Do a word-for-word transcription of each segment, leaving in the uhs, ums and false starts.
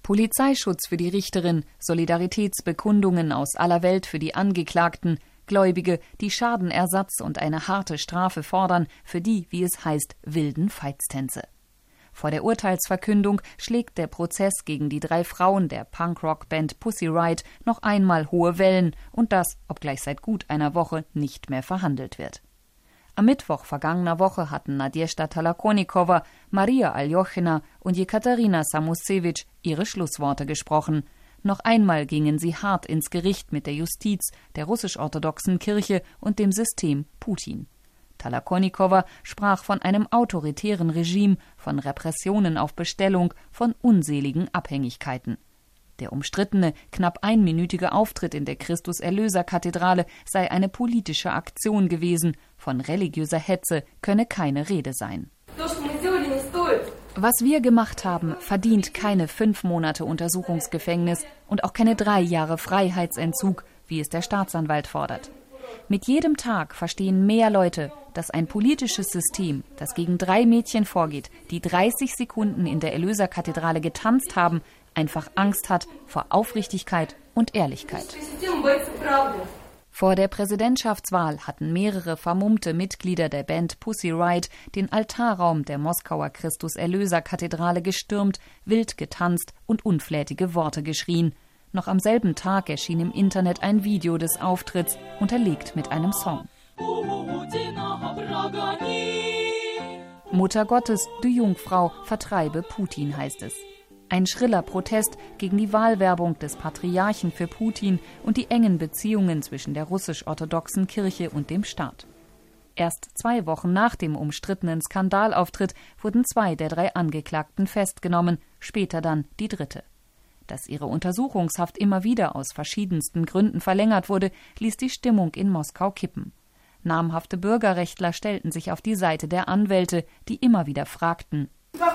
Polizeischutz für die Richterin, Solidaritätsbekundungen aus aller Welt für die Angeklagten, Gläubige, die Schadenersatz und eine harte Strafe fordern für die, wie es heißt, wilden Veitstänze. Vor der Urteilsverkündung schlägt der Prozess gegen die drei Frauen der Punkrock-Band Pussy Riot noch einmal hohe Wellen und das, obgleich seit gut einer Woche nicht mehr verhandelt wird. Am Mittwoch vergangener Woche hatten Nadjezhda Tolokonnikova, Maria Aljochina und Jekaterina Samussewitsch ihre Schlussworte gesprochen. Noch einmal gingen sie hart ins Gericht mit der Justiz, der russisch-orthodoxen Kirche und dem System Putin. Tolokonnikova sprach von einem autoritären Regime, von Repressionen auf Bestellung, von unseligen Abhängigkeiten. Der umstrittene, knapp einminütige Auftritt in der Christus-Erlöser-Kathedrale sei eine politische Aktion gewesen, von religiöser Hetze könne keine Rede sein. Was wir gemacht haben, verdient keine fünf Monate Untersuchungsgefängnis und auch keine drei Jahre Freiheitsentzug, wie es der Staatsanwalt fordert. Mit jedem Tag verstehen mehr Leute, dass ein politisches System, das gegen drei Mädchen vorgeht, die dreißig Sekunden in der Erlöserkathedrale getanzt haben, einfach Angst hat vor Aufrichtigkeit und Ehrlichkeit. Vor der Präsidentschaftswahl hatten mehrere vermummte Mitglieder der Band Pussy Riot den Altarraum der Moskauer Christus-Erlöser-Kathedrale gestürmt, wild getanzt und unflätige Worte geschrien. Noch am selben Tag erschien im Internet ein Video des Auftritts, unterlegt mit einem Song. Mutter Gottes, du Jungfrau, vertreibe Putin, heißt es. Ein schriller Protest gegen die Wahlwerbung des Patriarchen für Putin und die engen Beziehungen zwischen der russisch-orthodoxen Kirche und dem Staat. Erst zwei Wochen nach dem umstrittenen Skandalauftritt wurden zwei der drei Angeklagten festgenommen, später dann die dritte. Dass ihre Untersuchungshaft immer wieder aus verschiedensten Gründen verlängert wurde, ließ die Stimmung in Moskau kippen. Namhafte Bürgerrechtler stellten sich auf die Seite der Anwälte, die immer wieder fragten: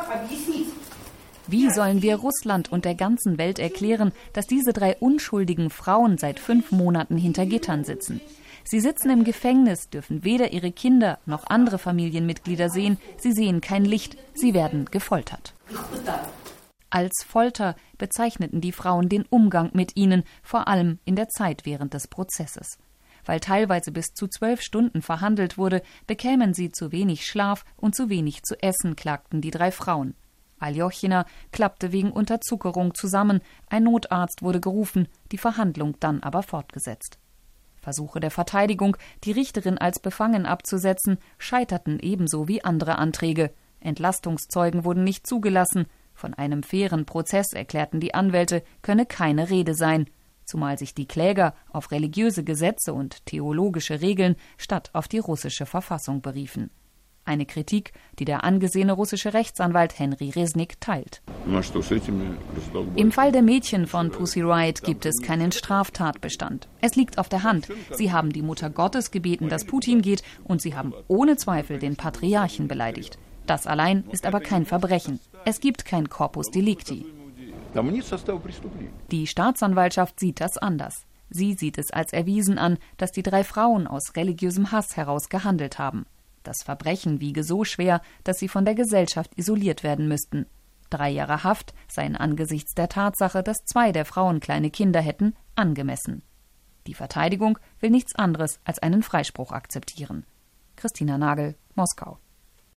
Wie sollen wir Russland und der ganzen Welt erklären, dass diese drei unschuldigen Frauen seit fünf Monaten hinter Gittern sitzen? Sie sitzen im Gefängnis, dürfen weder ihre Kinder noch andere Familienmitglieder sehen, sie sehen kein Licht, sie werden gefoltert. Als Folter bezeichneten die Frauen den Umgang mit ihnen, vor allem in der Zeit während des Prozesses. Weil teilweise bis zu zwölf Stunden verhandelt wurde, bekämen sie zu wenig Schlaf und zu wenig zu essen, klagten die drei Frauen. Aljochina klappte wegen Unterzuckerung zusammen, ein Notarzt wurde gerufen, die Verhandlung dann aber fortgesetzt. Versuche der Verteidigung, die Richterin als befangen abzusetzen, scheiterten ebenso wie andere Anträge. Entlastungszeugen wurden nicht zugelassen. Von einem fairen Prozess, erklärten die Anwälte, könne keine Rede sein, zumal sich die Kläger auf religiöse Gesetze und theologische Regeln statt auf die russische Verfassung beriefen. Eine Kritik, die der angesehene russische Rechtsanwalt Henry Resnick teilt. Im Fall der Mädchen von Pussy Riot gibt es keinen Straftatbestand. Es liegt auf der Hand. Sie haben die Mutter Gottes gebeten, dass Putin geht, und sie haben ohne Zweifel den Patriarchen beleidigt. Das allein ist aber kein Verbrechen. Es gibt kein Corpus Delicti. Die Staatsanwaltschaft sieht das anders. Sie sieht es als erwiesen an, dass die drei Frauen aus religiösem Hass heraus gehandelt haben. Das Verbrechen wiege so schwer, dass sie von der Gesellschaft isoliert werden müssten. Drei Jahre Haft seien angesichts der Tatsache, dass zwei der Frauen kleine Kinder hätten, angemessen. Die Verteidigung will nichts anderes als einen Freispruch akzeptieren. Christina Nagel, Moskau.